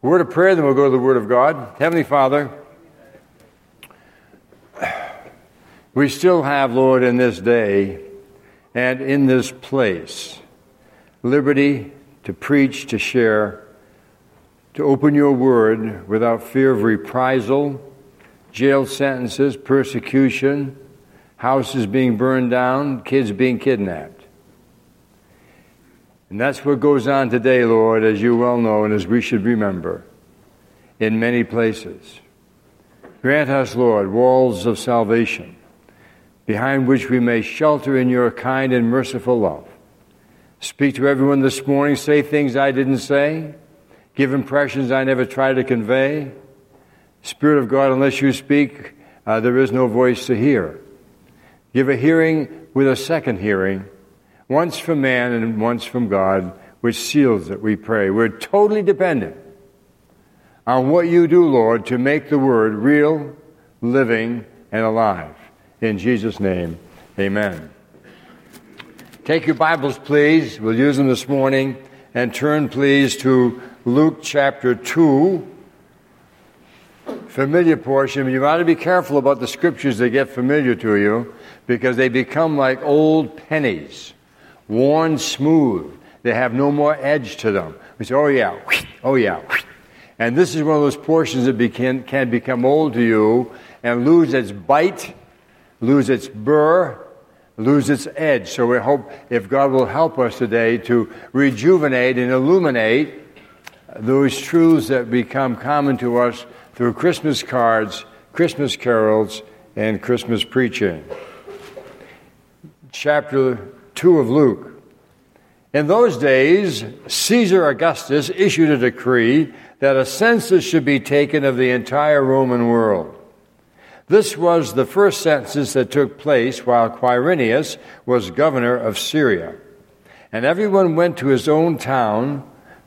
Word of prayer, then we'll go to the Word of God. Heavenly Father, we still have, Lord, in this day and in this place, liberty to preach, to share, to open your Word without fear of reprisal, jail sentences, persecution, houses being burned down, kids being kidnapped. And that's what goes on today, Lord, as you well know and as we should remember, in many places. Grant us, Lord, walls of salvation, behind which we may shelter in your kind and merciful love. Speak to everyone this morning, say things I didn't say, give impressions I never tried to convey. Spirit of God, unless you speak, there is no voice to hear. Give a hearing with a second hearing, once from man and once from God, which seals it, we pray. We're totally dependent on what you do, Lord, to make the Word real, living, and alive. In Jesus' name, amen. Take your Bibles, please. We'll use them this morning. And turn, please, to Luke chapter 2. Familiar portion. You ought to be careful about the scriptures that get familiar to you, because they become like old pennies, worn smooth. They have no more edge to them. We say, oh yeah, oh yeah. And this is one of those portions that can become old to you and lose its bite, lose its burr, lose its edge. So we hope if God will help us today to rejuvenate and illuminate those truths that become common to us through Christmas cards, Christmas carols, and Christmas preaching. Chapter 2 of Luke. In those days, Caesar Augustus issued a decree that a census should be taken of the entire Roman world. This was the first census that took place while Quirinius was governor of Syria. And everyone went to his own town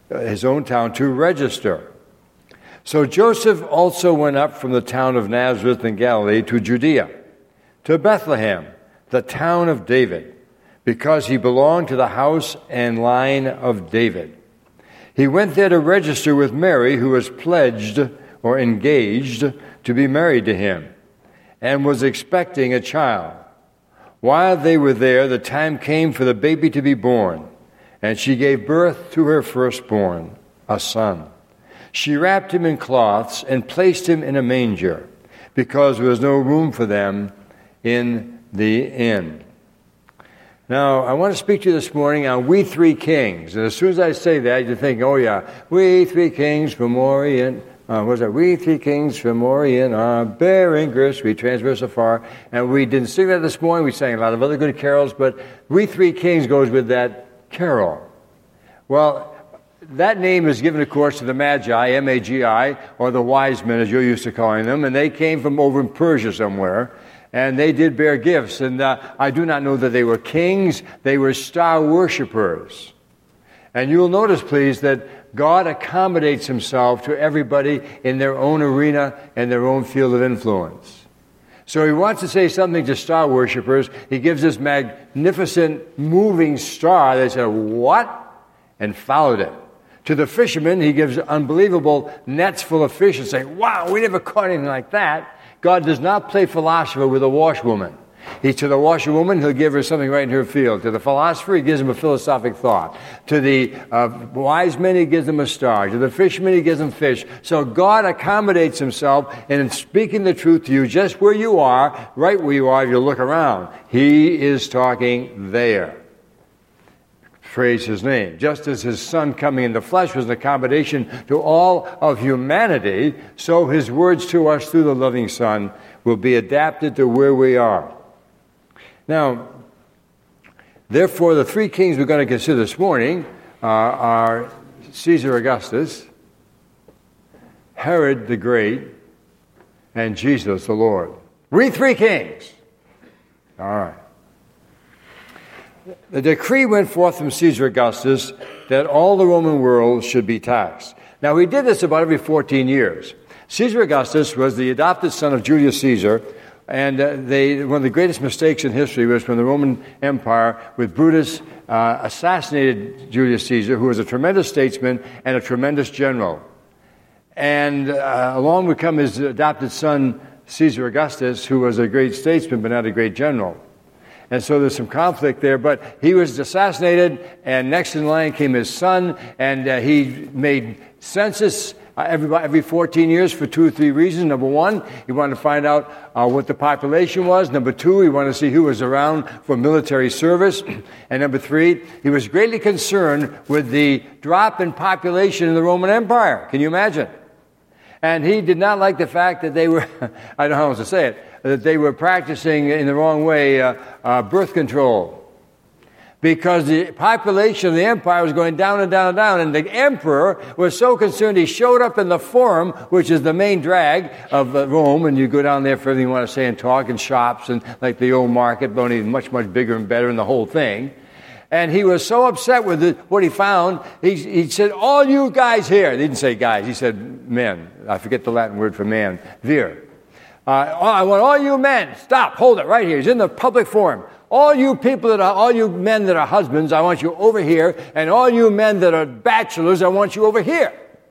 to register. So Joseph also went up from the town of Nazareth in Galilee to Judea, to Bethlehem, the town of David, because he belonged to the house and line of David. He went there to register with Mary, who was pledged or engaged to be married to him, and was expecting a child. While they were there, the time came for the baby to be born, and she gave birth to her firstborn, a son. She wrapped him in cloths and placed him in a manger, because there was no room for them in the inn. Now, I want to speak to you this morning on We Three Kings. And as soon as I say that, you think, oh yeah, we three kings from Orient. We three kings from Orient are bearing gifts, we transverse afar. And we didn't sing that this morning. We sang a lot of other good carols, but We Three Kings goes with that carol. Well, that name is given, of course, to the Magi, M-A-G-I, or the wise men, as you're used to calling them. And they came from over in Persia somewhere. And they did bear gifts. And I do not know that they were kings. They were star worshipers. And you'll notice, please, that God accommodates himself to everybody in their own arena and their own field of influence. So he wants to say something to star worshipers. He gives this magnificent moving star. They said, what? And followed it. To the fishermen, he gives unbelievable nets full of fish and say, wow, we never caught anything like that. God does not play philosopher with a washwoman. To the washerwoman, he'll give her something right in her field. To the philosopher, he gives him a philosophic thought. To the wise men, he gives them a star. To the fishermen, he gives them fish. So God accommodates himself in speaking the truth to you just where you are, right where you are if you look around. He is talking there. Praise his name. Just as his son coming in the flesh was an accommodation to all of humanity, so his words to us through the loving Son will be adapted to where we are. Now, therefore, the three kings we're going to consider this morning are Caesar Augustus, Herod the Great, and Jesus the Lord. We three kings. All right. The decree went forth from Caesar Augustus that all the Roman world should be taxed. Now, he did this about every 14 years. Caesar Augustus was the adopted son of Julius Caesar, and one of the greatest mistakes in history was when the Roman Empire, with Brutus, assassinated Julius Caesar, who was a tremendous statesman and a tremendous general. And along would come his adopted son, Caesar Augustus, who was a great statesman but not a great general. And so there's some conflict there, but he was assassinated, and next in line came his son, and he made census every 14 years for 2 or 3 reasons. Number one, he wanted to find out what the population was. Number two, he wanted to see who was around for military service. And number three, he was greatly concerned with the drop in population in the Roman Empire. Can you imagine? And he did not like the fact that they were, I don't know how else to say it, that they were practicing in the wrong way birth control. Because the population of the empire was going down and down and down, and the emperor was so concerned, he showed up in the Forum, which is the main drag of Rome, and you go down there for everything you want to say and talk, and shops, and like the old market, but only much, much bigger and better, and the whole thing. And he was so upset with what he found, he said, all you guys here, he didn't say guys, he said men. I forget the Latin word for man, vir. I want all you men, stop, hold it right here. He's in the public forum. All you men that are husbands, I want you over here, and all you men that are bachelors, I want you over here.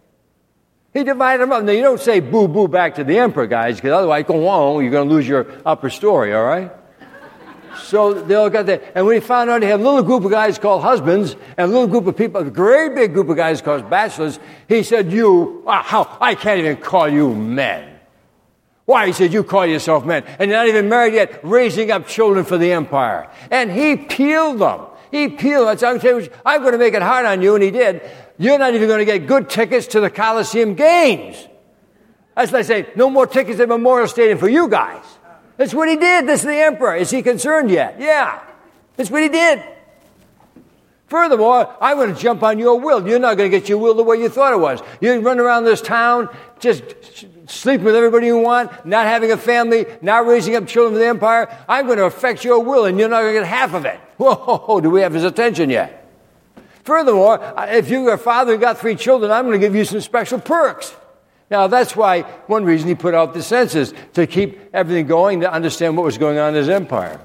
He divided them up. Now, you don't say boo, boo back to the emperor, guys, because otherwise, go on, you're going to lose your upper story, all right? So they all got that. And when he found out he had a little group of guys called husbands, and a little group of people, a great big group of guys called bachelors, he said, I can't even call you men. Why? He said, you call yourself men, and you're not even married yet, raising up children for the empire. And he peeled them. I'm going to make it hard on you, and he did. You're not even going to get good tickets to the Colosseum Games. That's like saying, no more tickets at Memorial Stadium for you guys. That's what he did. This is the emperor. Is he concerned yet? Yeah. That's what he did. Furthermore, I'm going to jump on your will. You're not going to get your will the way you thought it was. You run around this town, just sleeping with everybody you want, not having a family, not raising up children for the empire. I'm going to affect your will, and you're not going to get half of it. Whoa, do we have his attention yet? Furthermore, if you're a father and got 3 children, I'm going to give you some special perks. Now, that's why one reason he put out the census, to keep everything going, to understand what was going on in his empire.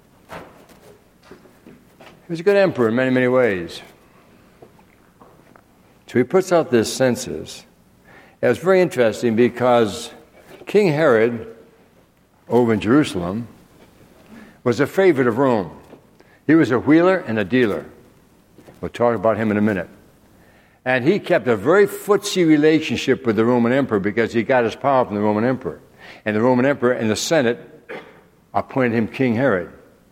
He was a good emperor in many, many ways. So he puts out this census. It was very interesting because King Herod, over in Jerusalem, was a favorite of Rome. He was a wheeler and a dealer. We'll talk about him in a minute. And he kept a very footsie relationship with the Roman emperor because he got his power from the Roman emperor. And the Roman emperor and the Senate appointed him King Herod.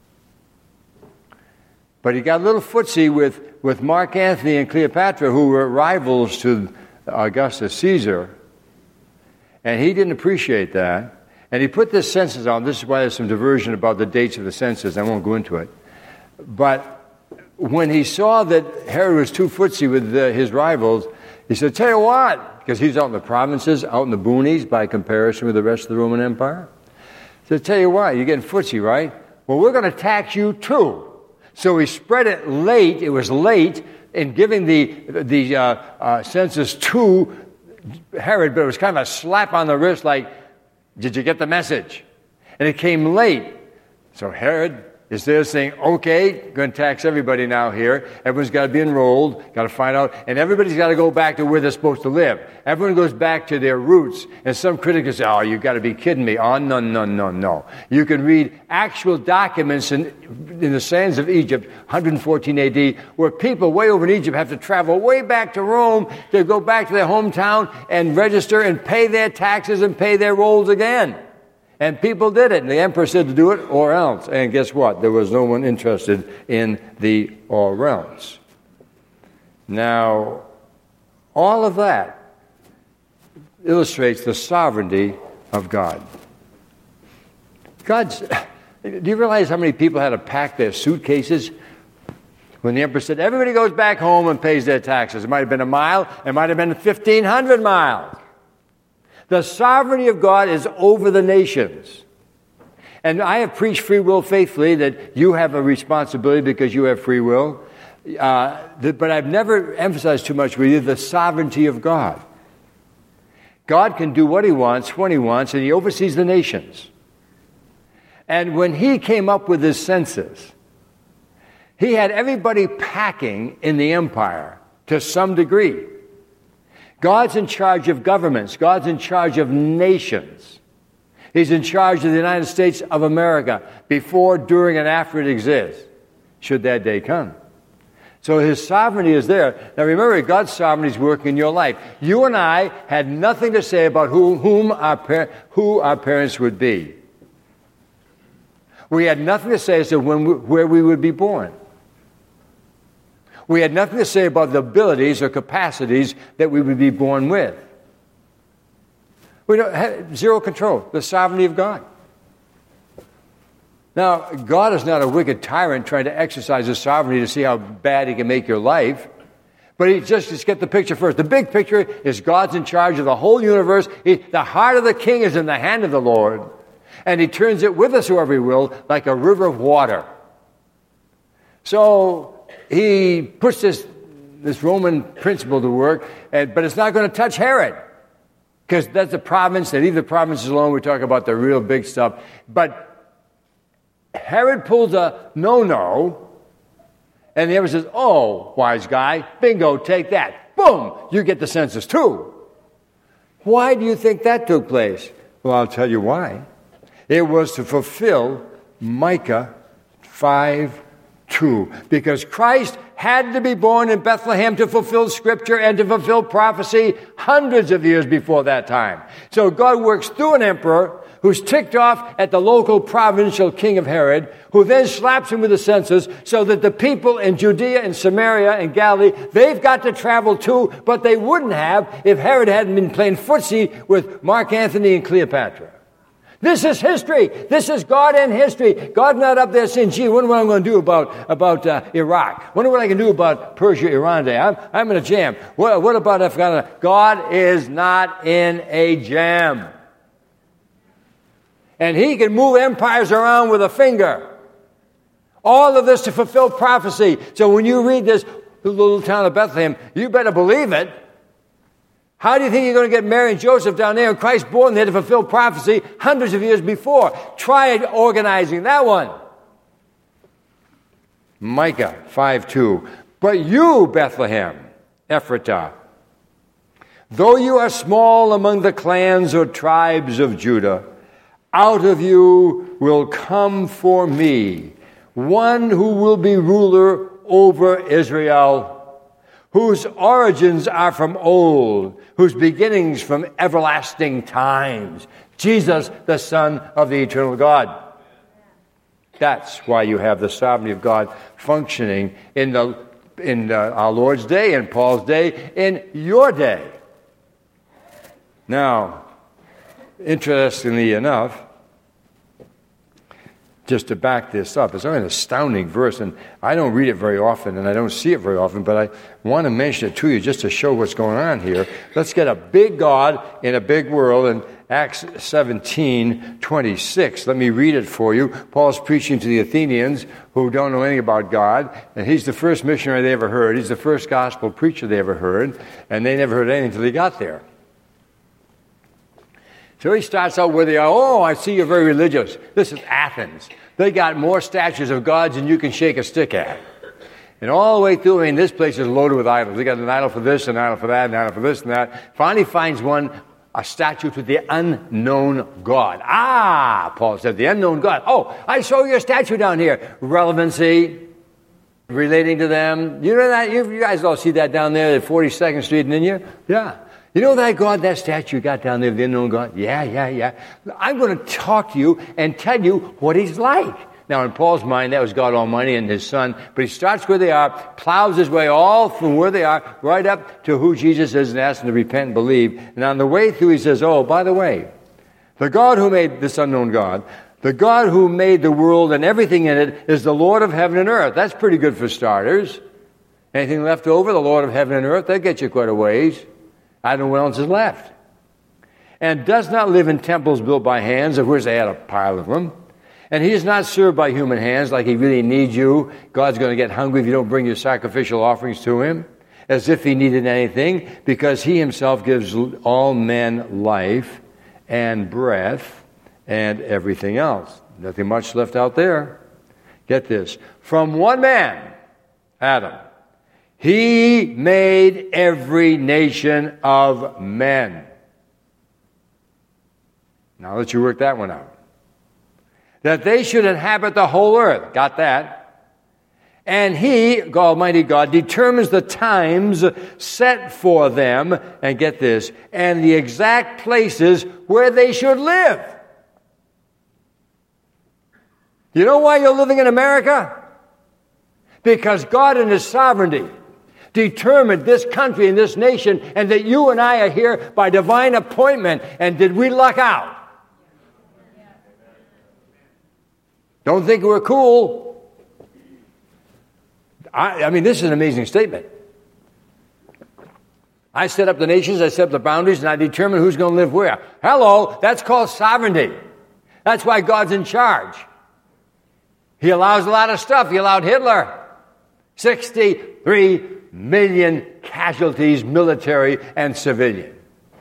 But he got a little footsie with Mark Antony and Cleopatra, who were rivals to Augustus Caesar. And he didn't appreciate that. And he put this census on. This is why there's some diversion about the dates of the census. I won't go into it. But when he saw that Herod was too footsie with his rivals, he said, tell you what, because he's out in the provinces, out in the boonies by comparison with the rest of the Roman Empire. He said, tell you what, you're getting footsie, right? Well, we're going to tax you too. So he spread it late. It was late in giving the census to Herod, but it was kind of a slap on the wrist like, did you get the message? And it came late. So Herod is there saying, okay, going to tax everybody now here. Everyone's got to be enrolled, got to find out, and everybody's got to go back to where they're supposed to live. Everyone goes back to their roots. And some critics say, oh, you've got to be kidding me. Oh, no. You can read actual documents in the sands of Egypt, 114 AD, where people way over in Egypt have to travel way back to Rome to go back to their hometown and register and pay their taxes and pay their rolls again. And people did it. And the emperor said to do it or else. And guess what? There was no one interested in the or else. Now, all of that illustrates the sovereignty of God. Do you realize how many people had to pack their suitcases when the emperor said, everybody goes back home and pays their taxes? It might have been a mile. It might have been 1,500 miles. The sovereignty of God is over the nations. And I have preached free will faithfully, that you have a responsibility because you have free will. But I've never emphasized too much with you the sovereignty of God. God can do what he wants, when he wants, and he oversees the nations. And when he came up with this census, he had everybody packing in the empire to some degree. God's in charge of governments. God's in charge of nations. He's in charge of the United States of America before, during, and after it exists, should that day come. So his sovereignty is there. Now remember, God's sovereignty is working in your life. You and I had nothing to say about who our parents would be. We had nothing to say as to where we would be born. We had nothing to say about the abilities or capacities that we would be born with. We don't have zero control. The sovereignty of God. Now, God is not a wicked tyrant trying to exercise his sovereignty to see how bad he can make your life. But just get the picture first. The big picture is God's in charge of the whole universe. The heart of the king is in the hand of the Lord. And he turns it whithersoever he will, like a river of water. So he puts this Roman principle to work, but it's not going to touch Herod. Because that's a province. They leave the provinces alone. We talk about the real big stuff. But Herod pulls a no-no, and the other says, oh, wise guy, bingo, take that. Boom, you get the census too. Why do you think that took place? Well, I'll tell you why. It was to fulfill Micah 5:2. Because Christ had to be born in Bethlehem to fulfill Scripture and to fulfill prophecy hundreds of years before that time. So God works through an emperor who's ticked off at the local provincial king of Herod, who then slaps him with a census so that the people in Judea and Samaria and Galilee, they've got to travel too, but they wouldn't have if Herod hadn't been playing footsie with Mark Antony and Cleopatra. This is history. This is God and history. God's not up there saying, gee, wonder what I'm going to do about Iraq. Wonder what I can do about Persia, Iran today. I'm in a jam. What about Afghanistan? God is not in a jam. And he can move empires around with a finger. All of this to fulfill prophecy. So when you read this, the little town of Bethlehem, you better believe it. How do you think you're going to get Mary and Joseph down there and Christ born there to fulfill prophecy hundreds of years before? Try organizing that one. Micah 5:2. But you, Bethlehem, Ephratah, though you are small among the clans or tribes of Judah, out of you will come for me one who will be ruler over Israel, whose origins are from old, whose beginnings from everlasting times. Jesus, the Son of the eternal God. That's why you have the sovereignty of God functioning in our Lord's day, in Paul's day, in your day. Now, interestingly enough, just to back this up, it's an astounding verse, and I don't read it very often, and I don't see it very often, but I want to mention it to you just to show what's going on here. Let's get a big God in a big world in Acts 17:26. Let me read it for you. Paul's preaching to the Athenians who don't know anything about God, and he's the first missionary they ever heard. He's the first gospel preacher they ever heard, and they never heard anything until he got there. So he starts out where they are. Oh, I see you're very religious. This is Athens. They got more statues of gods than you can shake a stick at. And all the way through, I mean, this place is loaded with idols. They got an idol for this, an idol for that, an idol for this and that. Finally finds one, a statue to the unknown God. Ah, Paul said, the unknown God. Oh, I saw your statue down here. Relevancy, relating to them. You know that? You guys all see that down there at 42nd Street, didn't you? Yeah. You know that God, that statue you got down there, the unknown God? Yeah. I'm going to talk to you and tell you what he's like. Now, in Paul's mind, that was God Almighty and his Son. But he starts where they are, plows his way all from where they are, right up to who Jesus is and asks them to repent and believe. And on the way through, he says, oh, by the way, the God who made this unknown God, the God who made the world and everything in it is the Lord of heaven and earth. That's pretty good for starters. Anything left over, the Lord of heaven and earth, that gets you quite a ways. I don't know what else is left. And does not live in temples built by hands, of which they had a pile of them. And he is not served by human hands like he really needs you. God's going to get hungry if you don't bring your sacrificial offerings to him, as if he needed anything, because he himself gives all men life and breath and everything else. Nothing much left out there. Get this. From one man, Adam, He made every nation of men. Now let you work that one out. That they should inhabit the whole earth. Got that? And He, Almighty God, determines the times set for them, and get this, and the exact places where they should live. You know why you're living in America? Because God in His sovereignty determined this country and this nation, and that you and I are here by divine appointment. And did we luck out? Don't think we're cool. I mean, this is an amazing statement. I set up the nations, I set up the boundaries, and I determine who's going to live where. Hello, that's called sovereignty. That's why God's in charge. He allows a lot of stuff. He allowed Hitler. 63 million casualties, military and civilian.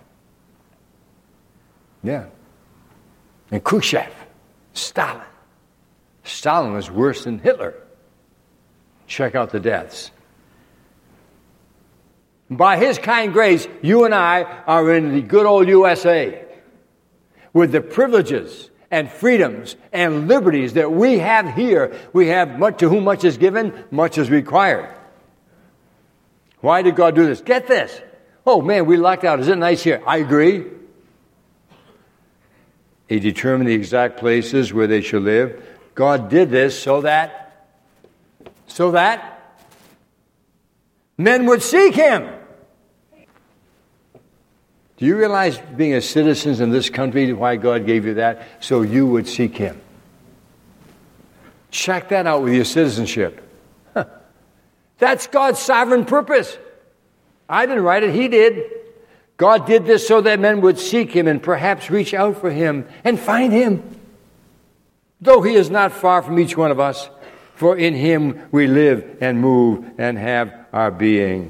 Yeah. And Khrushchev, Stalin. Stalin was worse than Hitler. Check out the deaths. By His kind grace, you and I are in the good old USA with the privileges and freedoms and liberties that we have here. We have much, to whom much is given, much is required. Why did God do this? Get this. Oh man, we lucked out. Is it nice here? I agree. He determined the exact places where they should live. God did this so that men would seek Him. Do you realize being a citizen in this country, why God gave you that? So you would seek Him. Check that out with your citizenship. That's God's sovereign purpose. I didn't write it, He did. God did this so that men would seek Him and perhaps reach out for Him and find Him. Though He is not far from each one of us, for in Him we live and move and have our being.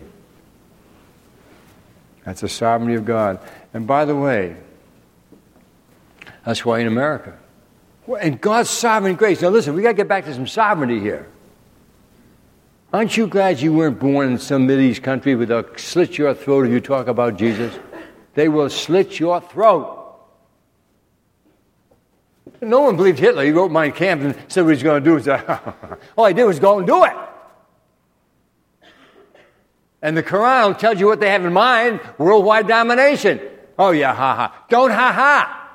That's the sovereignty of God. And by the way, that's why in America. And God's sovereign grace. Now listen, we got to get back to some sovereignty here. Aren't you glad you weren't born in some Mideast country where they'll slit your throat if you talk about Jesus? They will slit your throat. No one believed Hitler. He wrote Mein Kampf and said what he's going to do. All he did was go and do it. And the Quran tells you what they have in mind, worldwide domination. Oh yeah, ha-ha. Don't ha-ha.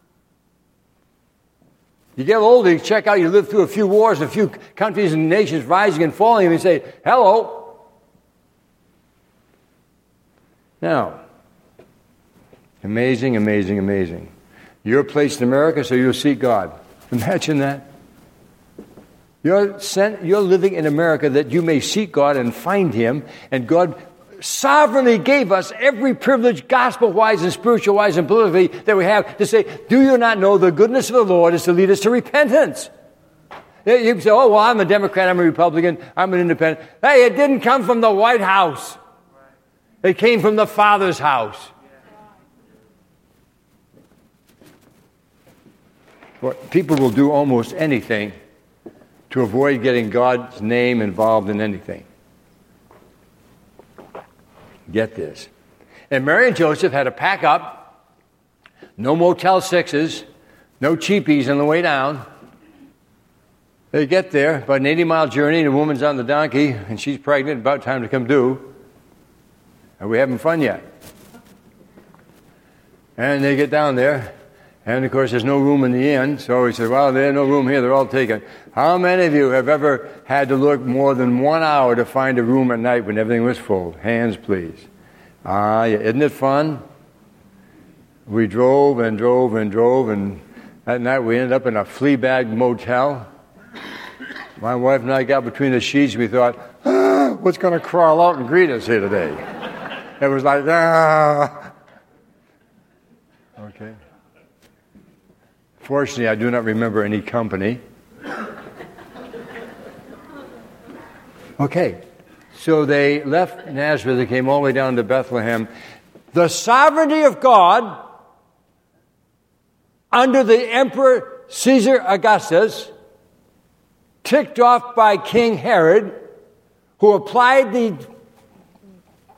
You get older, you check out, you live through a few wars, a few countries and nations rising and falling, and you say, hello. Now, amazing, amazing, amazing. You're placed in America, so you'll seek God. Imagine that. You're living in America that you may seek God and find Him, and God sovereignly gave us every privilege, gospel-wise and spiritual-wise and politically, that we have to say, do you not know the goodness of the Lord is to lead us to repentance? You say, oh, well, I'm a Democrat, I'm a Republican, I'm an independent. Hey, it didn't come from the White House. It came from the Father's house. Well, people will do almost anything to avoid getting God's name involved in anything. Get this. And Mary and Joseph had to pack up. No Motel 6s. No cheapies on the way down. They get there, about an 80-mile journey, and the woman's on the donkey, and she's pregnant, about time to come due. Are we having fun yet? And they get down there, and of course there's no room in the inn, so he said, well, there's no room here, they're all taken. How many of you have ever had to look more than 1 hour to find a room at night when everything was full? Hands, please. Yeah. Isn't it fun? We drove and drove and drove, and that night we ended up in a flea bag motel. My wife and I got between the sheets, we thought, what's going to crawl out and greet us here today? It was like, Okay. Fortunately, I do not remember any company. Okay. So they left Nazareth, they came all the way down to Bethlehem. The sovereignty of God under the Emperor Caesar Augustus, ticked off by King Herod, who applied the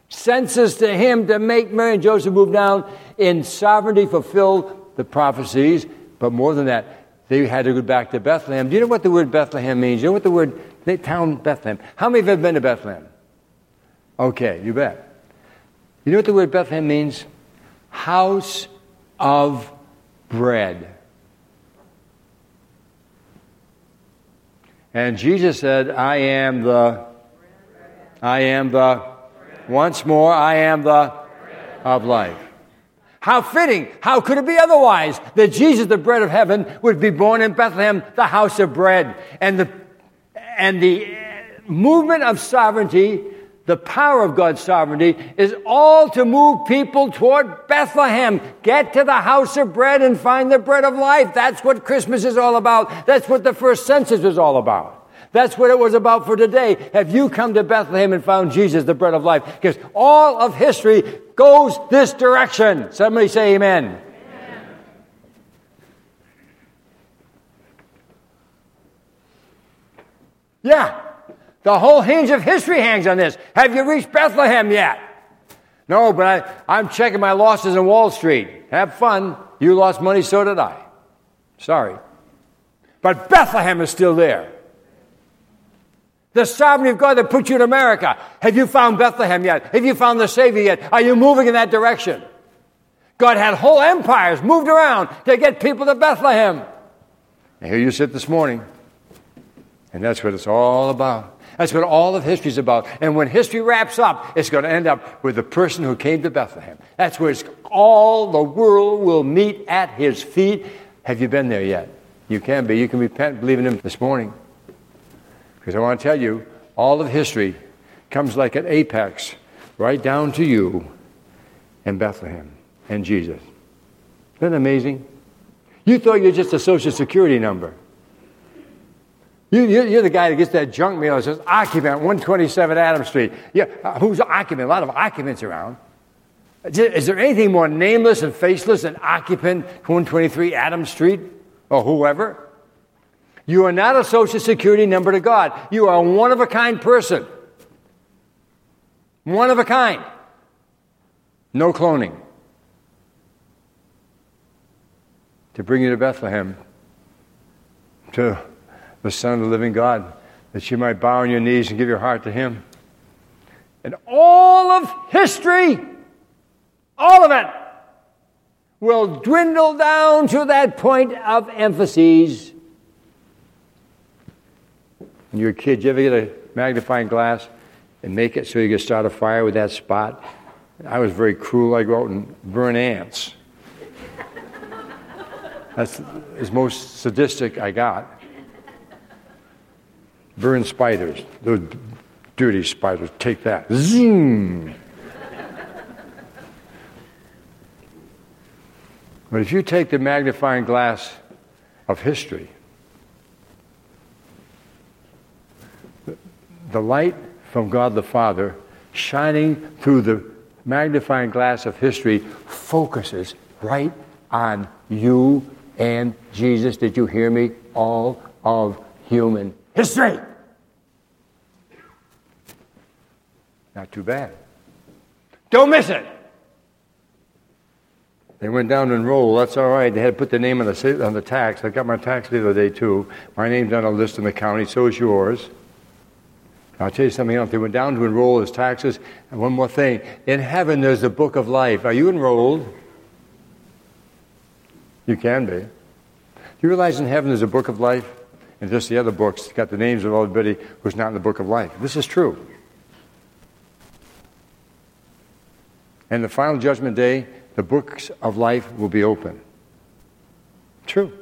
census to him to make Mary and Joseph move down in sovereignty, fulfill the prophecies. But more than that, they had to go back to Bethlehem. Do you know what the word Bethlehem means? You know what the word town Bethlehem? How many of you have been to Bethlehem? Okay, you bet. You know what the word Bethlehem means? House of bread. And Jesus said, I am the, once more, I am the of life. How fitting, how could it be otherwise that Jesus, the bread of heaven, would be born in Bethlehem, the house of bread. And the movement of sovereignty, the power of God's sovereignty, is all to move people toward Bethlehem. Get to the house of bread and find the bread of life. That's what Christmas is all about. That's what the first census was all about. That's what it was about for today. Have you come to Bethlehem and found Jesus, the bread of life? Because all of history goes this direction. Somebody say amen. Amen. Yeah. The whole hinge of history hangs on this. Have you reached Bethlehem yet? No, but I'm checking my losses in Wall Street. Have fun. You lost money, so did I. Sorry. But Bethlehem is still there. The sovereignty of God that put you in America. Have you found Bethlehem yet? Have you found the Savior yet? Are you moving in that direction? God had whole empires moved around to get people to Bethlehem. And here you sit this morning. And that's what it's all about. That's what all of history is about. And when history wraps up, it's going to end up with the person who came to Bethlehem. That's where all the world will meet at his feet. Have you been there yet? You can be. You can repent, believe in him this morning. Because I want to tell you, all of history comes like an apex right down to you and Bethlehem and Jesus. Isn't that amazing? You thought you were just a Social Security number. You're the guy that gets that junk mail that says, occupant, 127 Adams Street. Yeah, who's an occupant? A lot of occupants around. Is there anything more nameless and faceless than occupant, 123 Adams Street, or whoever? You are not a Social Security number to God. You are a one-of-a-kind person. One of a kind. No cloning. To bring you to Bethlehem, to the Son of the living God, that you might bow on your knees and give your heart to him. And all of history, all of it, will dwindle down to that point of emphasis. When you're a kid, you ever get a magnifying glass and make it so you can start a fire with that spot? I was very cruel. I go out and burn ants. That's the most sadistic I got. Burn spiders. Those dirty spiders. Take that. Zoom! But if you take the magnifying glass of history, the light from God the Father shining through the magnifying glass of history focuses right on you and Jesus. Did you hear me? All of human history. Not too bad. Don't miss it. They went down to enroll. That's all right. They had to put the name on the tax. I got my tax the other day too. My name's on a list in the county. So is yours. I'll tell you something else. They went down to enroll as taxes. And one more thing. In heaven, there's the book of life. Are you enrolled? You can be. Do you realize in heaven there's a book of life? And just the other books got the names of everybody who's not in the book of life. This is true. And the final judgment day, the books of life will be open. True.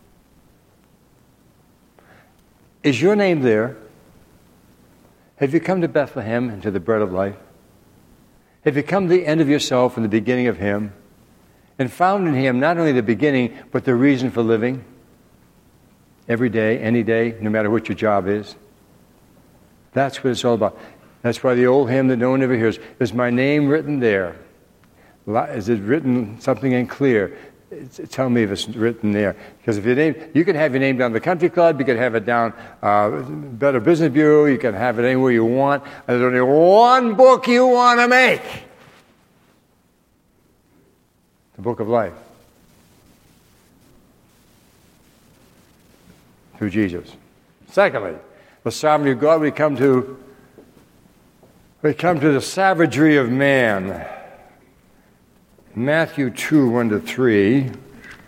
Is your name there? Have you come to Bethlehem and to the bread of life? Have you come to the end of yourself and the beginning of him? And found in him not only the beginning, but the reason for living? Every day, any day, no matter what your job is. That's what it's all about. That's why the old hymn that no one ever hears, is my name written there? Is it written something in clear? Tell me if it's written there. Because if you can have your name down the country club, you can have it down Better Business Bureau, you can have it anywhere you want. There's only one book you want to make. The book of life. Through Jesus. Secondly, the sovereignty of God, we come to the savagery of man. Matthew 2, 1-3.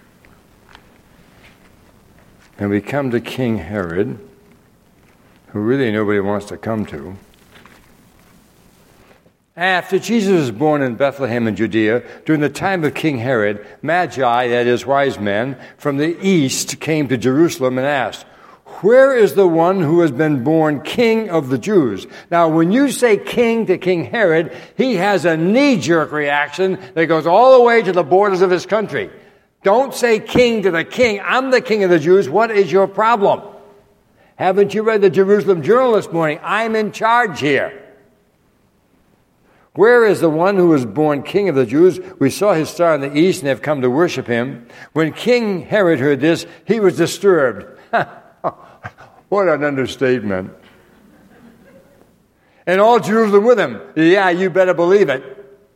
And we come to King Herod, who really nobody wants to come to. After Jesus was born in Bethlehem in Judea, during the time of King Herod, Magi, that is, wise men, from the east came to Jerusalem and asked, "Where is the one who has been born King of the Jews?" Now, when you say king to King Herod, he has a knee-jerk reaction that goes all the way to the borders of his country. Don't say king to the king. I'm the king of the Jews. What is your problem? Haven't you read the Jerusalem Journal this morning? I'm in charge here. Where is the one who was born King of the Jews? We saw his star in the east and have come to worship him. When King Herod heard this, he was disturbed. What an understatement. And all Jerusalem with him. Yeah, you better believe it.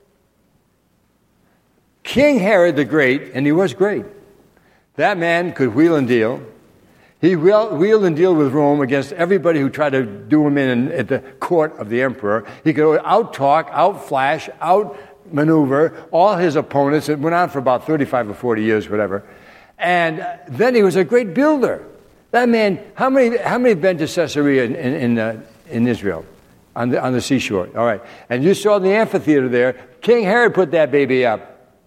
King Herod the Great, and he was great. That man could wheel and deal. He wheeled and dealed with Rome against everybody who tried to do him in at the court of the emperor. He could out-talk, out-flash, out-maneuver all his opponents. It went on for about 35 or 40 years, whatever. And then he was a great builder. That man, how many have been to Caesarea in Israel, on the seashore? All right. And you saw the amphitheater there. King Herod put that baby up.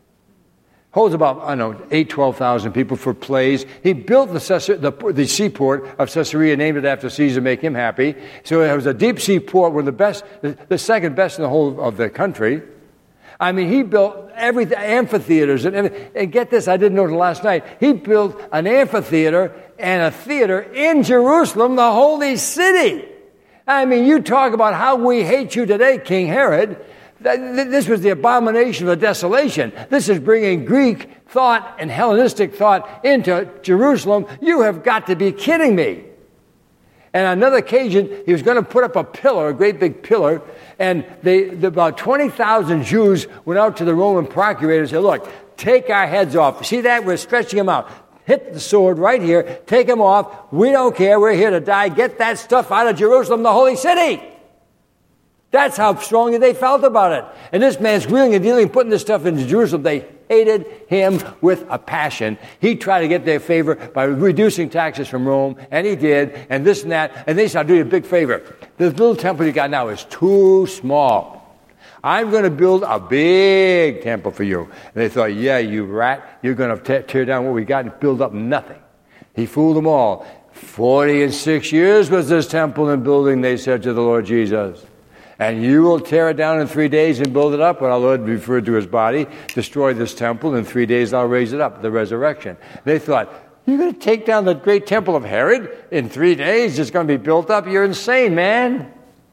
Holds about, 12,000 people for plays. He built the seaport of Caesarea, named it after Caesar, make him happy. So it was a deep sea port, one of the best, the second best in the whole of the country. I mean, he built everything, amphitheaters, and get this, I didn't know it last night. He built an amphitheater and a theater in Jerusalem, the holy city. I mean, you talk about how we hate you today, King Herod. This was the abomination of the desolation. This is bringing Greek thought and Hellenistic thought into Jerusalem. You have got to be kidding me. And on another occasion, he was going to put up a pillar, a great big pillar, and about 20,000 Jews went out to the Roman procurator and said, "Look, take our heads off. See that? We're stretching them out. Hit the sword right here. Take them off. We don't care. We're here to die. Get that stuff out of Jerusalem, the holy city." That's how strongly they felt about it. And this man's wheeling and dealing, putting this stuff into Jerusalem. They hated him with a passion. He tried to get their favor by reducing taxes from Rome, and he did, and this and that. And they said, "I'll do you a big favor. This little temple you got now is too small. I'm going to build a big temple for you." And they thought, "Yeah, you rat, you're going to tear down what we got and build up nothing." He fooled them all. 46 years was this temple and building, they said to the Lord Jesus. "And you will tear it down in 3 days and build it up." When our Lord referred to his body, "Destroy this temple, in 3 days I'll raise it up," the resurrection. They thought, "You're going to take down the great temple of Herod in 3 days? It's going to be built up? You're insane, man."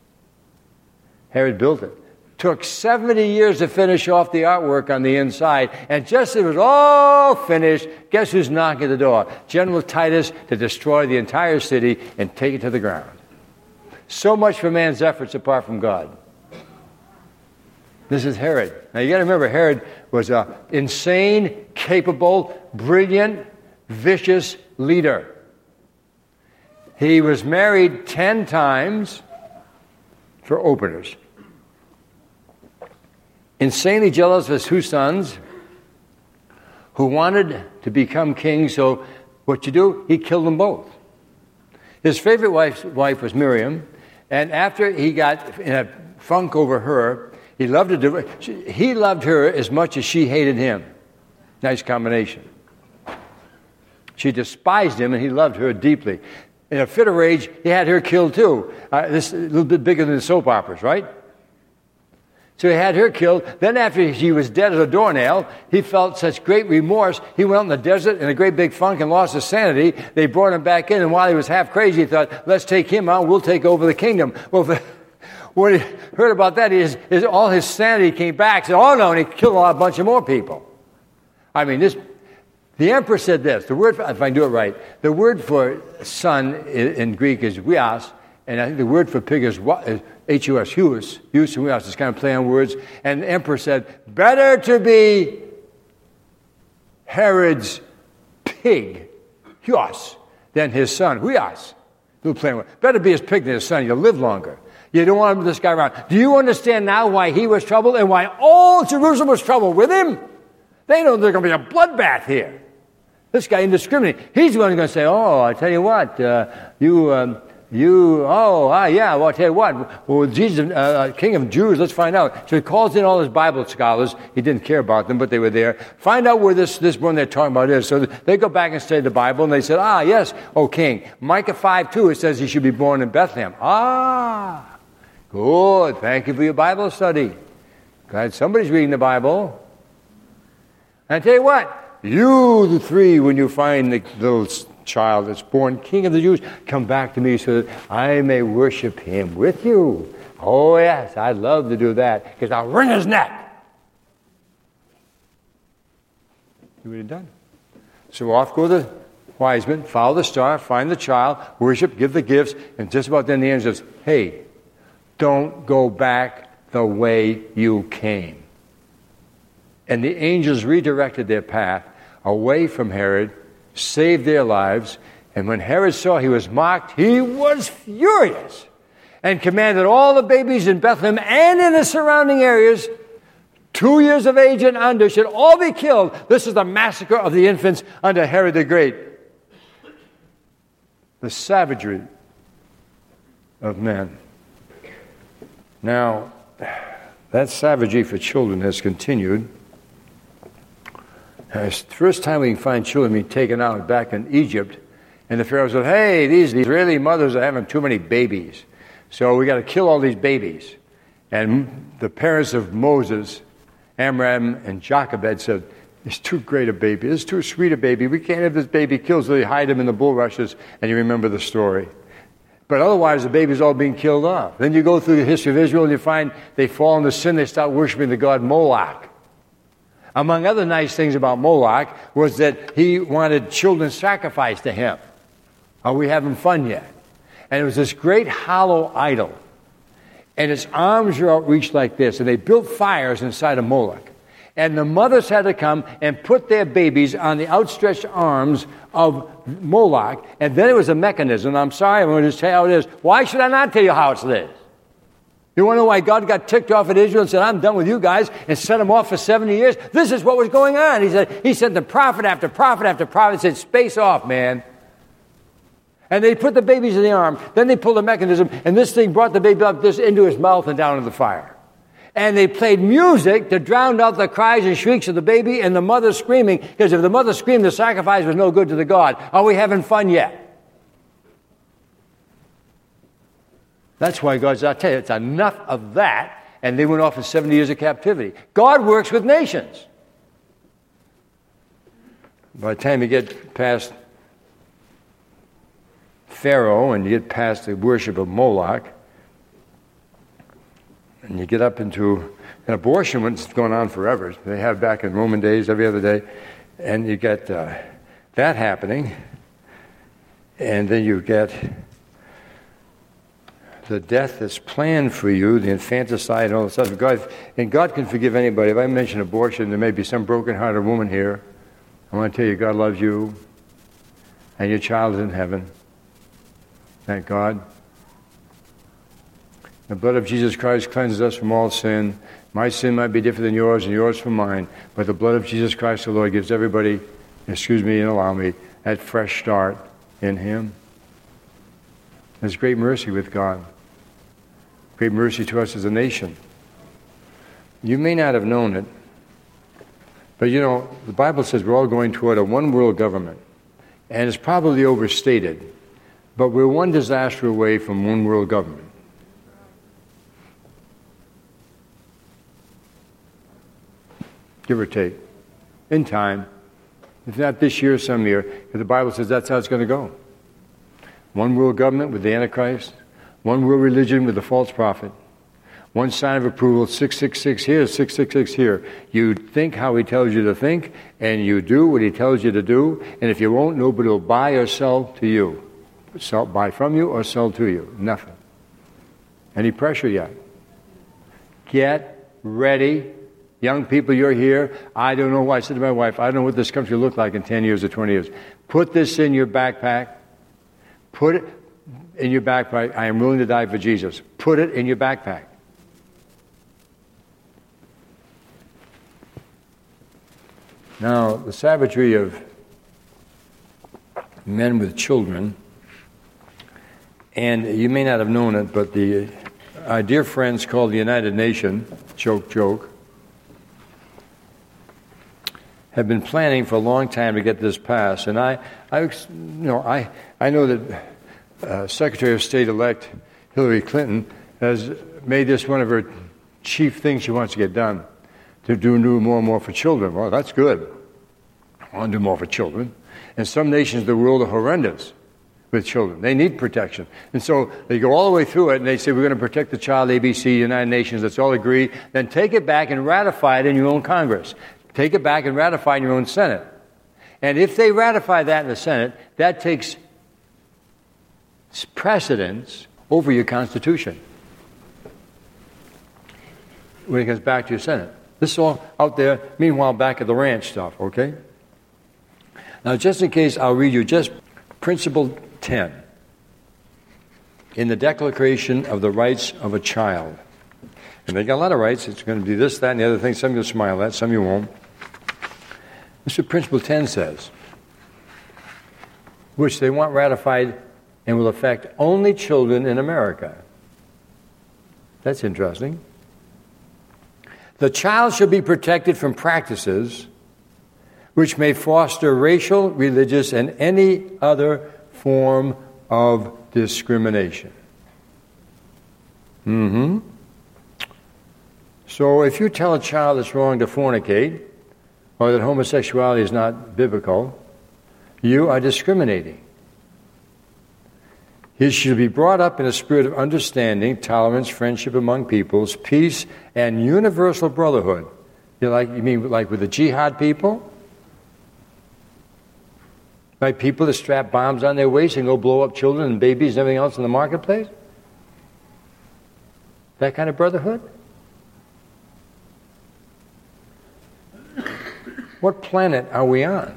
Herod built it. Took 70 years to finish off the artwork on the inside. And just as it was all finished, guess who's knocking at the door? General Titus, to destroy the entire city and take it to the ground. So much for man's efforts apart from God. This is Herod. Now you got to remember, Herod was an insane, capable, brilliant, vicious leader. He was married 10 times for openers. Insanely jealous of his 2 sons who wanted to become king, so what you do? He killed them both. His favorite wife was Miriam. And after he got in a funk over her, he loved her as much as she hated him. Nice combination. She despised him, and he loved her deeply. In a fit of rage, he had her killed too. This is a little bit bigger than the soap operas, right? So he had her killed. Then after she was dead as a doornail, he felt such great remorse. He went out in the desert in a great big funk and lost his sanity. They brought him back in, and while he was half crazy, he thought, "Let's take him out. We'll take over the kingdom." Well, when he heard about that, all his sanity came back. He said, "Oh, no," and he killed a bunch of more people. I mean, The emperor said this. The word, if I do it right, the word for son in Greek is huios, and I think the word for pig is H-U-S, huios. Huios and huios is kind of play on words. And the emperor said, better to be Herod's pig, huios, than his son, huios. Little play on words. Better be his pig than his son. You'll live longer. You don't want this guy around. Do you understand now why he was troubled and why all Jerusalem was troubled with him? They know there's going to be a bloodbath here. This guy indiscriminate. He's the one who's going to say, oh, I tell you what, well, I'll tell you what, well, Jesus, King of Jews, let's find out. So he calls in all his Bible scholars. He didn't care about them, but they were there. Find out where this one they're talking about is. So they go back and study the Bible, and they said, yes, O king. Micah 5:2, it says he should be born in Bethlehem. Good. Thank you for your Bible study. Glad somebody's reading the Bible. And I tell you what, you, the three, when you find the little child that's born King of the Jews, come back to me so that I may worship him with you. Oh, yes, I'd love to do that because I'll wring his neck. He would have done. So off go the wise men, follow the star, find the child, worship, give the gifts, and just about then the angel says, hey, don't go back the way you came. And the angels redirected their path away from Herod, saved their lives, and when Herod saw he was mocked, he was furious and commanded all the babies in Bethlehem and in the surrounding areas, 2 years of age and under, should all be killed. This is the massacre of the infants under Herod the Great. The savagery of men. Now, that savagery for children has continued. It's the first time we can find children being taken out back in Egypt. And the Pharaoh said, hey, these Israeli mothers are having too many babies. So we got to kill all these babies. And the parents of Moses, Amram and Jochebed, said, it's too great a baby. It's too sweet a baby. We can't have this baby killed, so they hide him in the bulrushes. And you remember the story. But otherwise, the baby's all being killed off. Then you go through the history of Israel and you find they fall into sin. They start worshiping the god Moloch. Among other nice things about Moloch was that he wanted children sacrificed to him. Are we having fun yet? And it was this great hollow idol. And its arms were outreached like this. And they built fires inside of Moloch. And the mothers had to come and put their babies on the outstretched arms of Moloch. And then it was a mechanism. I'm sorry, I'm going to just tell you how it is. Why should I not tell you how it is? You want to know why God got ticked off at Israel and said, I'm done with you guys, and sent them off for 70 years? This is what was going on. He sent the prophet after prophet after prophet and said, space off, man. And they put the babies in the arm. Then they pulled the mechanism, and this thing brought the baby up this into his mouth and down into the fire. And they played music to drown out the cries and shrieks of the baby and the mother screaming, because if the mother screamed, the sacrifice was no good to the God. Are we having fun yet? That's why God said, I'll tell you, it's enough of that. And they went off in 70 years of captivity. God works with nations. By the time you get past Pharaoh and you get past the worship of Moloch, and you get up into an abortion, which is going on forever. They have back in Roman days, every other day. And you get that happening. And then you get the death that's planned for you, the infanticide and all this stuff. God can forgive anybody. If I mention abortion, there may be some broken-hearted woman here. I want to tell you, God loves you, and your child is in heaven. Thank God. The blood of Jesus Christ cleanses us from all sin. My sin might be different than yours, and yours from mine, but the blood of Jesus Christ, the Lord, gives everybody, excuse me and allow me, that fresh start in Him. There's great mercy with God. Great mercy to us as a nation. You may not have known it, but you know, the Bible says we're all going toward a one-world government. And it's probably overstated, but we're one disaster away from one-world government. Give or take. In time. If not this year, some year. Because the Bible says that's how it's going to go. One world government with the Antichrist. One world religion with the false prophet. One sign of approval, 666 here, 666 here. You think how he tells you to think, and you do what he tells you to do, and if you won't, nobody will buy or sell to you. Buy from you or sell to you. Nothing. Any pressure yet? Get ready. Young people, you're here. I don't know why. I said to my wife, I don't know what this country will look like in 10 years or 20 years. Put this in your backpack. Put it in your backpack. I am willing to die for Jesus. Put it in your backpack. Now, the savagery of men with children, and you may not have known it, but our dear friends called the United Nations, joke, have been planning for a long time to get this passed. And I know that Secretary of State-elect Hillary Clinton has made this one of her chief things she wants to get done, to do more and more for children. Well, that's good. I want to do more for children. And some nations of the world are horrendous with children. They need protection. And so they go all the way through it, and they say, we're going to protect the child, ABC, United Nations, let's all agree. Then take it back and ratify it in your own Congress. Take it back and ratify it in your own Senate. And if they ratify that in the Senate, that takes precedence over your Constitution when it comes back to your Senate. This is all out there, meanwhile, back at the ranch stuff, okay? Now, just in case, I'll read you just Principle 10 in the Declaration of the Rights of a Child. And they got a lot of rights. It's going to be this, that, and the other thing. Some you'll smile at, some you won't. This is what Principle 10 says, which they want ratified and will affect only children in America. That's interesting. The child should be protected from practices which may foster racial, religious, and any other form of discrimination. So if you tell a child it's wrong to fornicate, or that homosexuality is not biblical, you are discriminating. He should be brought up in a spirit of understanding, tolerance, friendship among peoples, peace, and universal brotherhood. You mean like with the jihad people? Like people that strap bombs on their waist and go blow up children and babies and everything else in the marketplace? That kind of brotherhood? What planet are we on?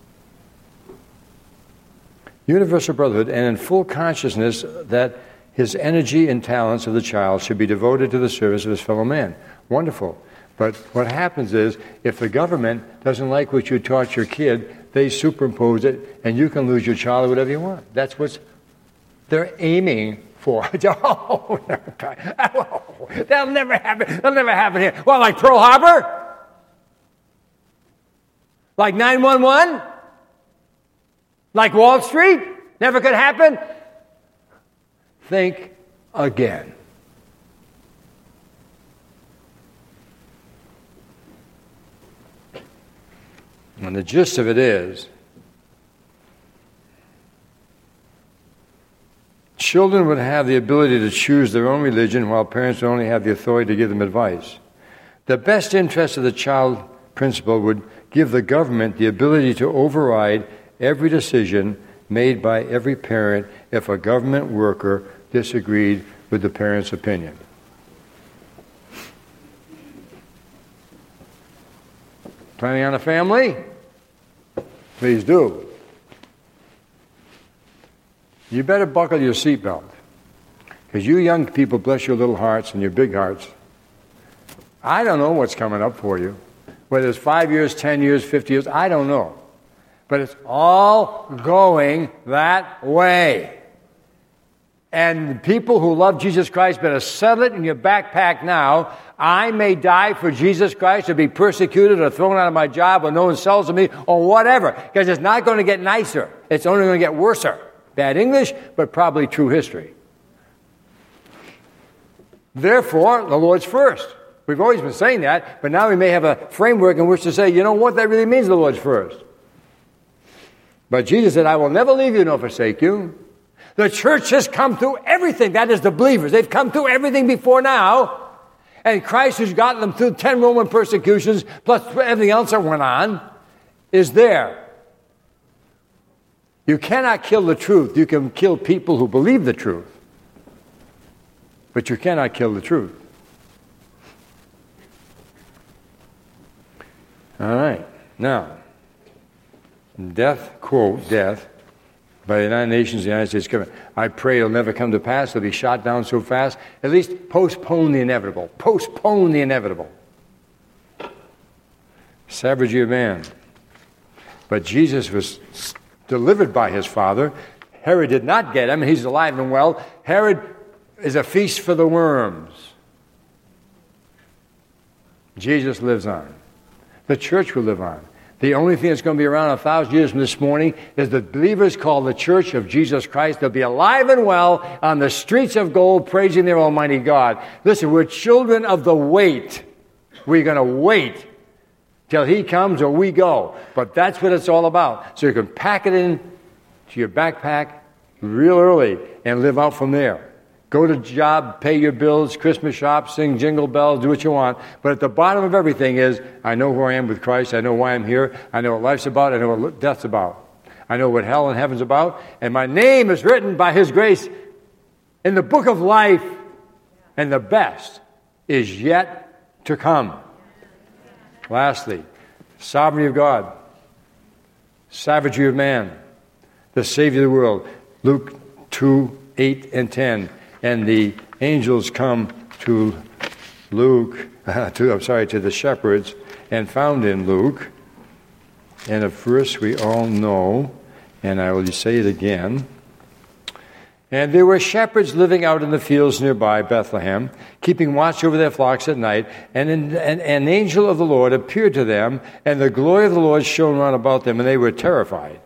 Universal brotherhood, and in full consciousness that his energy and talents of the child should be devoted to the service of his fellow man. Wonderful. But what happens is, if the government doesn't like what you taught your kid, they superimpose it, and you can lose your child or whatever you want. That's what they're aiming for. That'll never happen. That'll never happen here. Well, like Pearl Harbor? Like 9/11? Like Wall Street? Never could happen? Think again. And the gist of it is, children would have the ability to choose their own religion while parents would only have the authority to give them advice. The best interest of the child principle would give the government the ability to override every decision made by every parent if a government worker disagreed with the parent's opinion. Planning on a family? Please do. You better buckle your seatbelt, because you young people, bless your little hearts and your big hearts, I don't know what's coming up for you. Whether it's 5 years, 10 years, 50 years, I don't know. But it's all going that way. And people who love Jesus Christ better settle it in your backpack now. I may die for Jesus Christ or be persecuted or thrown out of my job or no one sells to me or whatever. Because it's not going to get nicer. It's only going to get worser. Bad English, but probably true history. Therefore, the Lord's first. We've always been saying that, but now we may have a framework in which to say, you know what, that really means the Lord's first. But Jesus said, I will never leave you nor forsake you. The church has come through everything. That is the believers. They've come through everything before now. And Christ, who's gotten them through 10 Roman persecutions, plus everything else that went on, is there. You cannot kill the truth. You can kill people who believe the truth. But you cannot kill the truth. All right. Now, death, quote, death, by the United Nations, the United States government. I pray it'll never come to pass. It'll be shot down so fast. At least postpone the inevitable. Postpone the inevitable. Savagery of man. But Jesus was delivered by his Father. Herod did not get him. He's alive and well. Herod is a feast for the worms. Jesus lives on. The church will live on. The only thing that's going to be around 1,000 years from this morning is the believers called the Church of Jesus Christ. They'll be alive and well on the streets of gold, praising their Almighty God. Listen, we're children of the wait. We're going to wait till He comes or we go. But that's what it's all about. So you can pack it in to your backpack real early and live out from there. Go to job, pay your bills, Christmas shop, sing jingle bells, do what you want. But at the bottom of everything is, I know who I am with Christ. I know why I'm here. I know what life's about. I know what death's about. I know what hell and heaven's about. And my name is written by His grace in the book of life. And the best is yet to come. Lastly, sovereignty of God. Savagery of man. The Savior of the world. Luke 2, 8 and 10. And the angels come to to the shepherds, and found in Luke. And a verse we all know, and I will say it again. And there were shepherds living out in the fields nearby Bethlehem, keeping watch over their flocks at night. And an angel of the Lord appeared to them, and the glory of the Lord shone round about them, and they were terrified.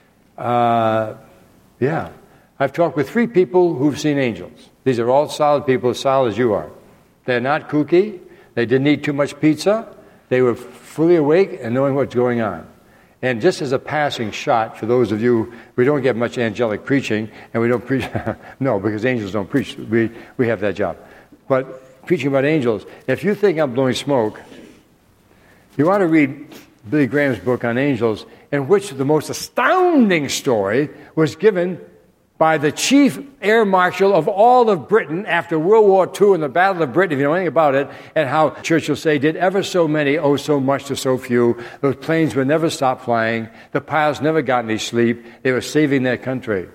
I've talked with 3 people who've seen angels. These are all solid people, as solid as you are. They're not kooky. They didn't eat too much pizza. They were fully awake and knowing what's going on. And just as a passing shot, for those of you, we don't get much angelic preaching, and we don't preach, no, because angels don't preach. We have that job. But preaching about angels, if you think I'm blowing smoke, you ought to read Billy Graham's book on angels, in which the most astounding story was given by the chief air marshal of all of Britain after World War II and the Battle of Britain, if you know anything about it, and how Churchill say, did ever so many owe so much to so few. Those planes would never stop flying. The pilots never got any sleep. They were saving their country.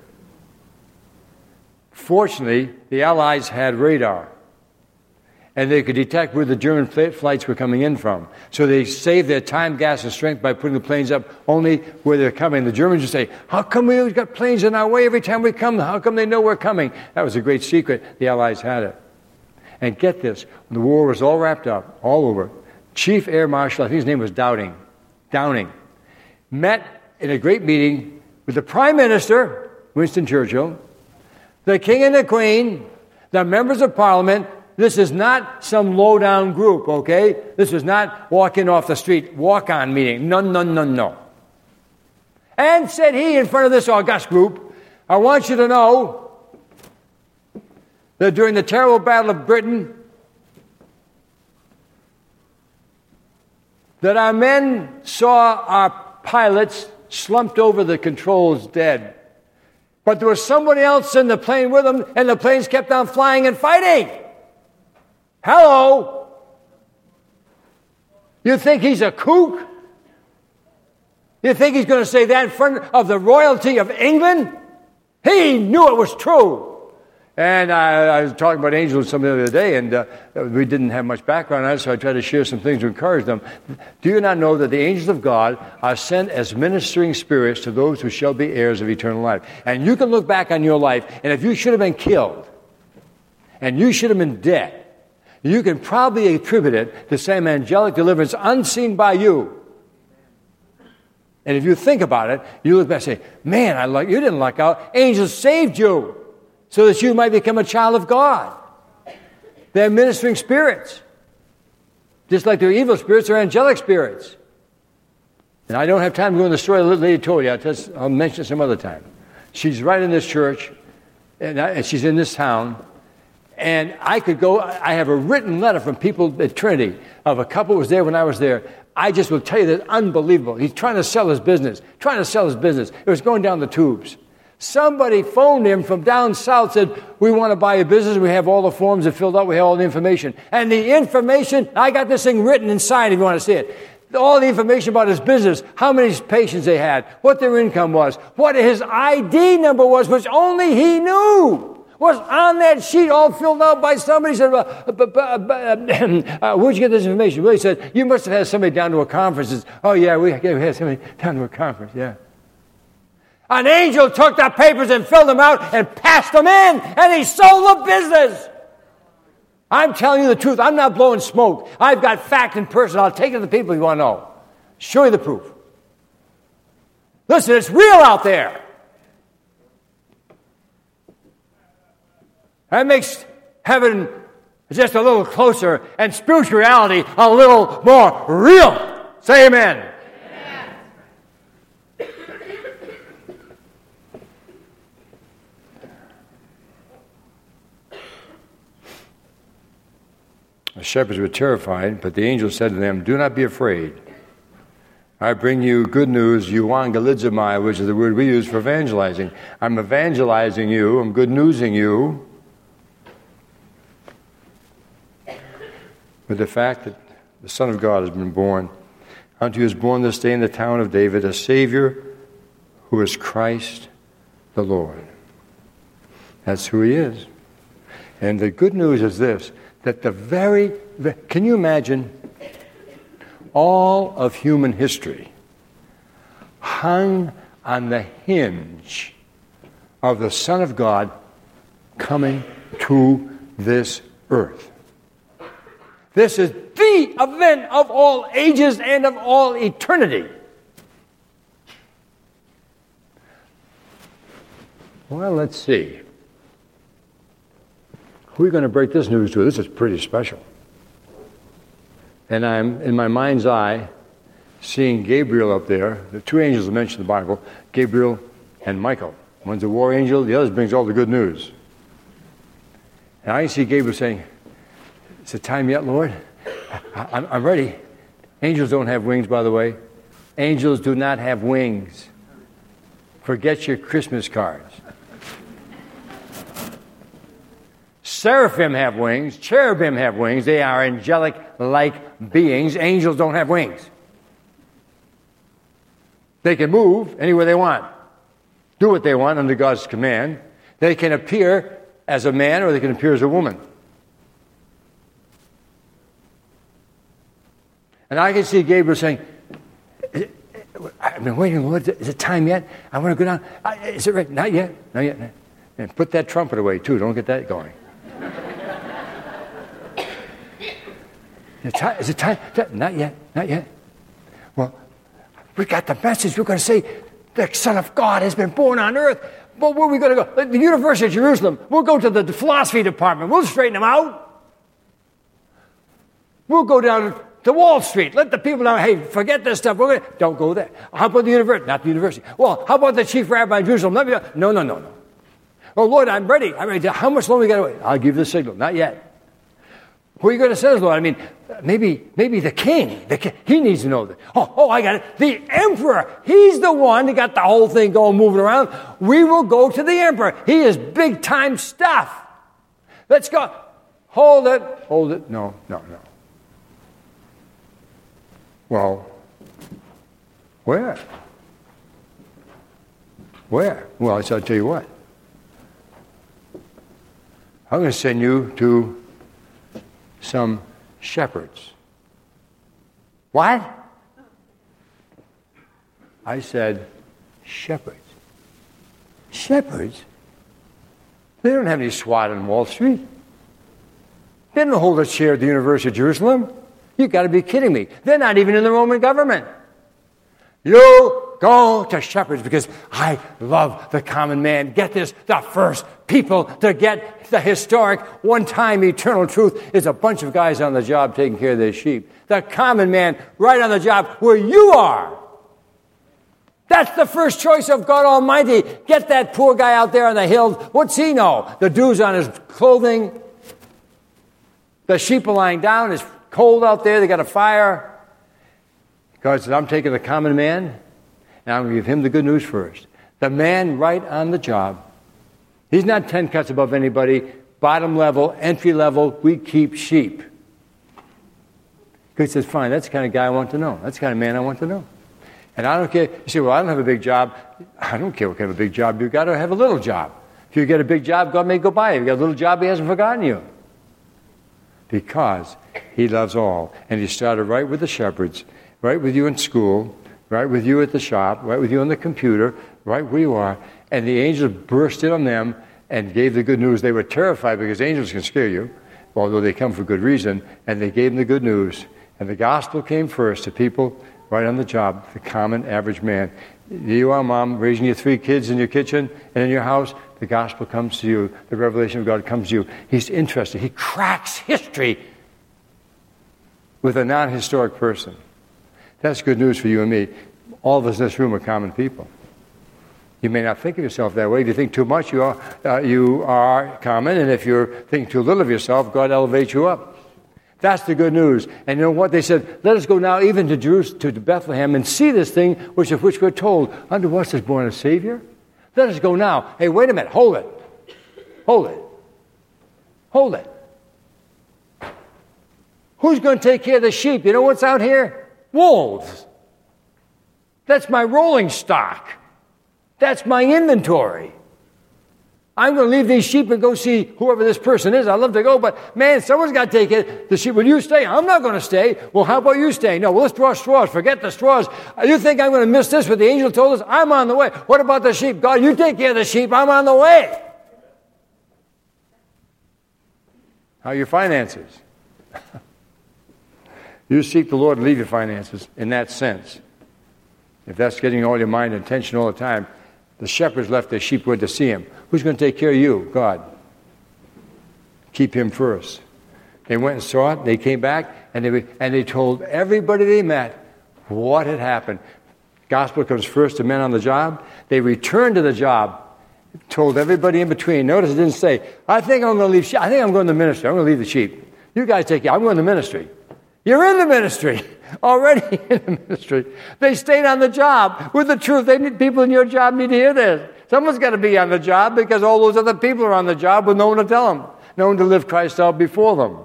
Fortunately, the Allies had radar, and they could detect where the German flights were coming in from. So they saved their time, gas, and strength by putting the planes up only where they're coming. The Germans would say, how come we've got planes in our way every time we come? How come they know we're coming? That was a great secret. The Allies had it. And get this, when the war was all wrapped up, all over, Chief Air Marshal, I think his name was Downing, met in a great meeting with the Prime Minister, Winston Churchill, the King and the Queen, the members of Parliament. This is not some low-down group, okay? This is not walk-in off the street, walk-on meeting. No. And said he, in front of this august group, I want you to know that during the terrible Battle of Britain, that our men saw our pilots slumped over the controls dead. But there was somebody else in the plane with them, and the planes kept on flying and fighting. Hello? You think he's a kook? You think he's going to say that in front of the royalty of England? He knew it was true. And I was talking about angels with somebody the other day, and we didn't have much background on it, so I tried to share some things to encourage them. Do you not know that the angels of God are sent as ministering spirits to those who shall be heirs of eternal life? And you can look back on your life, and if you should have been killed, and you should have been dead, you can probably attribute it to some angelic deliverance unseen by you. And if you think about it, you look back and say, man, you didn't luck out. Angels saved you so that you might become a child of God. They're ministering spirits. Just like they're evil spirits, they're angelic spirits. And I don't have time to go into the story the lady told you. I'll mention it some other time. She's right in this church, and she's in this town. And I could go, I have a written letter from people at Trinity of a couple who was there when I was there. I just will tell you that unbelievable. He's trying to sell his business. It was going down the tubes. Somebody phoned him from down south, said, we want to buy a business. We have all the forms that filled out. We have all the information. And the information, I got this thing written and signed if you want to see it. All the information about his business, how many patients they had, what their income was, what his ID number was, which only he knew. Was on that sheet all filled out by somebody. He said, where'd you get this information? Well, he said, you must have had somebody down to a conference. Says, oh, yeah, we had somebody down to a conference, yeah. An angel took the papers and filled them out and passed them in, and he sold the business. I'm telling you the truth. I'm not blowing smoke. I've got fact in person. I'll take it to the people you want to know. Show you the proof. Listen, it's real out there. That makes heaven just a little closer and spirituality a little more real. Say amen. Amen. The shepherds were terrified, but the angel said to them, do not be afraid. I bring you good news, euangelizomai, which is the word we use for evangelizing. I'm evangelizing you. I'm good newsing you. With the fact that the Son of God has been born. Unto you is born this day in the town of David a Savior who is Christ the Lord. That's who he is. And the good news is this, that can you imagine all of human history hung on the hinge of the Son of God coming to this earth. This is the event of all ages and of all eternity. Well, let's see. Who are we going to break this news to? This is pretty special. And I'm, in my mind's eye, seeing Gabriel up there. The two angels that mentioned in the Bible, Gabriel and Michael. One's a war angel, the other brings all the good news. And I see Gabriel saying, is it time yet, Lord? I'm ready. Angels don't have wings, by the way. Angels do not have wings. Forget your Christmas cards. Seraphim have wings. Cherubim have wings. They are angelic-like beings. Angels don't have wings. They can move anywhere they want. Do what they want under God's command. They can appear as a man or they can appear as a woman. And I can see Gabriel saying, I've been waiting, Lord, is it time yet? I want to go down. Is it right? Not yet. Not yet. And put that trumpet away, too. Don't get that going. Is it time? Not yet. Not yet. Well, we got the message. We're going to say the Son of God has been born on earth. But where are we going to go? The University of Jerusalem. We'll go to the philosophy department. We'll straighten them out. We'll go down to Wall Street. Let the people know, hey, forget this stuff. Don't go there. How about the university? Not the university. Well, how about the chief rabbi in Jerusalem? No. Oh, Lord, I'm ready. How much longer we got to wait? I'll give you the signal. Not yet. Who are you going to send us, Lord? I mean, maybe the king. He needs to know that. Oh, I got it. The emperor. He's the one that got the whole thing going, moving around. We will go to the emperor. He is big time stuff. Let's go. Hold it. No. Well, where? Well, I'll tell you what. I'm going to send you to some shepherds. What? I said, shepherds. Shepherds? They don't have any SWAT on Wall Street. They don't hold a chair at the University of Jerusalem. You've got to be kidding me. They're not even in the Roman government. You go to shepherds because I love the common man. Get this, the first people to get the historic one-time eternal truth is a bunch of guys on the job taking care of their sheep. The common man right on the job where you are. That's the first choice of God Almighty. Get that poor guy out there on the hill. What's he know? The dews on his clothing, The sheep are lying down. It's cold out there. They got a fire. God said, I'm taking the common man, and I'm going to give him the good news first. The man right on the job. He's not 10 cuts above anybody. Bottom level, entry level, we keep sheep. God says, fine, that's the kind of guy I want to know. That's the kind of man I want to know. And I don't care. You say, well, I don't have a big job. I don't care what kind of a big job you've got to have a little job. If you get a big job, God may go by you. If you got a little job, he hasn't forgotten you. Because he loves all. And he started right with the shepherds, right with you in school, right with you at the shop, right with you on the computer, right where you are. And the angels burst in on them and gave the good news. They were terrified because angels can scare you, although they come for good reason. And they gave them the good news. And the gospel came first to people right on the job, the common average man. You are, Mom, raising your 3 kids in your kitchen and in your house. The gospel comes to you. The revelation of God comes to you. He's interested. He cracks history with a non-historic person. That's good news for you and me. All of us in this room are common people. You may not think of yourself that way. If you think too much, you are common. And if you think too little of yourself, God elevates you up. That's the good news. And you know what? They said, let us go now even to Jerusalem, to Bethlehem, and see this thing which we're told, unto us is born a Savior. Let us go now. Hey, wait a minute. Hold it. Hold it. Hold it. Who's going to take care of the sheep? You know what's out here? Wolves. That's my rolling stock. That's my inventory. I'm going to leave these sheep and go see whoever this person is. I'd love to go, but man, someone's got to take it. The sheep, will you stay? I'm not going to stay. Well, how about you stay? No, well, let's draw straws. Forget the straws. You think I'm going to miss this? What the angel told us? I'm on the way. What about the sheep? God, you take care of the sheep. I'm on the way. How are your finances? You seek the Lord and leave your finances in that sense. If that's getting all your mind and attention all the time, the shepherds left their sheep went to see him. Who's going to take care of you? God. Keep him first. They went and saw it. They came back, and they told everybody they met what had happened. Gospel comes first to men on the job. They returned to the job, told everybody in between. Notice it didn't say, I think I'm going to leave sheep. I think I'm going to the ministry. I'm going to leave the sheep. You guys take care. I'm going to the ministry. You're in the ministry. Already in the ministry. They stayed on the job with the truth. People in your job need to hear this. Someone's got to be on the job because all those other people are on the job with no one to tell them. No one to live Christ out before them.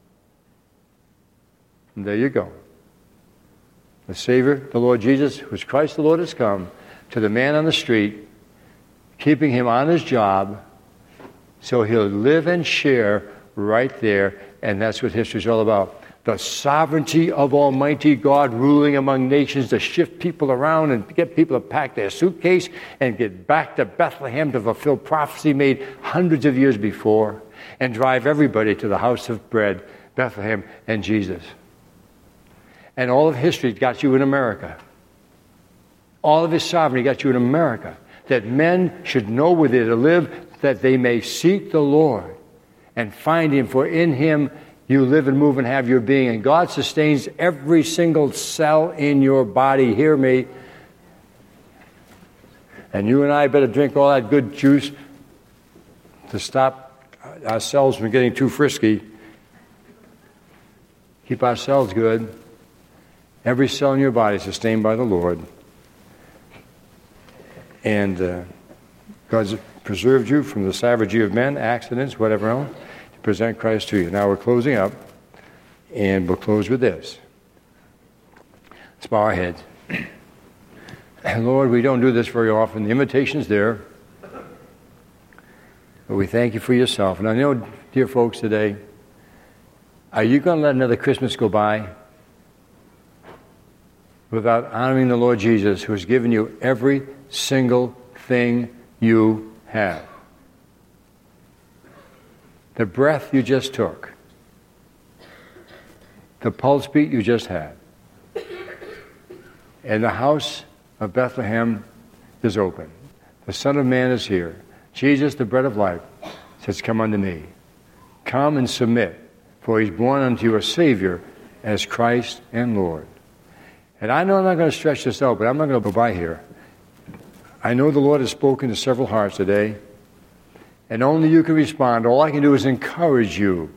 And there you go. The Savior, the Lord Jesus, who's Christ the Lord, has come to the man on the street, keeping him on his job so he'll live and share right there. And that's what history's all about. The sovereignty of Almighty God ruling among nations to shift people around and get people to pack their suitcase and get back to Bethlehem to fulfill prophecy made hundreds of years before and drive everybody to the house of bread, Bethlehem and Jesus. And all of history got you in America. All of his sovereignty got you in America. That men should know where they're to live, that they may seek the Lord and find him, for in him you live and move and have your being. And God sustains every single cell in your body. Hear me. And you and I better drink all that good juice to stop ourselves from getting too frisky. Keep ourselves good. Every cell in your body is sustained by the Lord. And God's preserved you from the savagery of men, accidents, whatever else, to present Christ to you. Now we're closing up, and we'll close with this. Let's bow our heads. And Lord, we don't do this very often. The invitation's there. But we thank you for yourself. And I know, dear folks, today, are you going to let another Christmas go by without honoring the Lord Jesus, who has given you every single thing you have? The breath you just took, the pulse beat you just had, and the house of Bethlehem is open. The Son of Man is here. Jesus, the bread of life, says, come unto me. Come and submit, for he's born unto you a Savior as Christ and Lord. And I know I'm not going to stretch this out, but I'm not going to go by here. I know the Lord has spoken to several hearts today, and only you can respond. All I can do is encourage you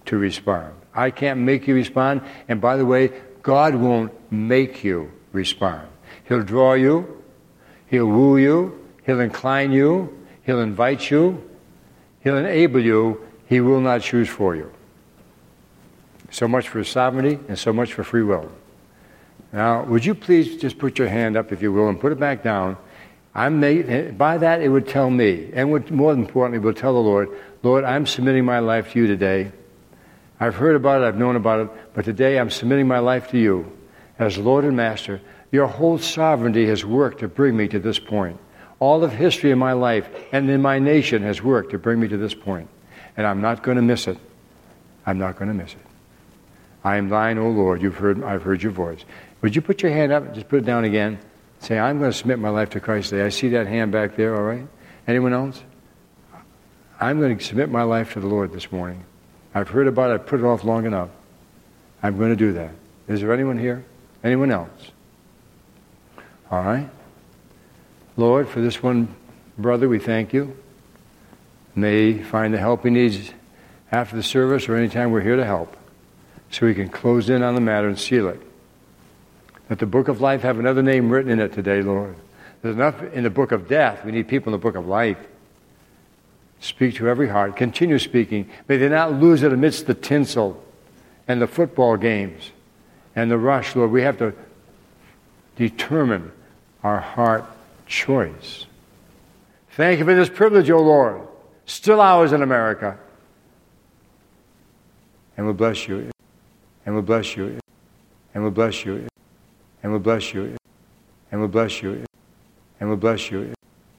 to respond. I can't make you respond. And by the way, God won't make you respond. He'll draw you. He'll woo you. He'll incline you. He'll invite you. He'll enable you. He will not choose for you. So much for sovereignty and so much for free will. Now, would you please just put your hand up, if you will, and put it back down. By that, it would tell me, and more importantly, it will tell the Lord, Lord, I'm submitting my life to you today. I've heard about it, I've known about it, but today I'm submitting my life to you as Lord and Master. Your whole sovereignty has worked to bring me to this point. All of history in my life and in my nation has worked to bring me to this point. And I'm not going to miss it. I'm not going to miss it. I am thine, O Lord. I've heard your voice. Would you put your hand up and just put it down again? Say, I'm going to submit my life to Christ today. I see that hand back there, all right? Anyone else? I'm going to submit my life to the Lord this morning. I've heard about it. I've put it off long enough. I'm going to do that. Is there anyone here? Anyone else? All right. Lord, for this one brother, we thank you. May he find the help he needs after the service or anytime we're here to help, so we can close in on the matter and seal it. Let the book of life have another name written in it today, Lord. There's enough in the book of death. We need people in the book of life. Speak to every heart. Continue speaking. May they not lose it amidst the tinsel and the football games and the rush, Lord. We have to determine our heart choice. Thank you for this privilege, O Lord. Still ours in America. And we'll bless you. And we'll bless you. And we'll bless you. And we'll bless you. And we'll bless you. And we'll bless you.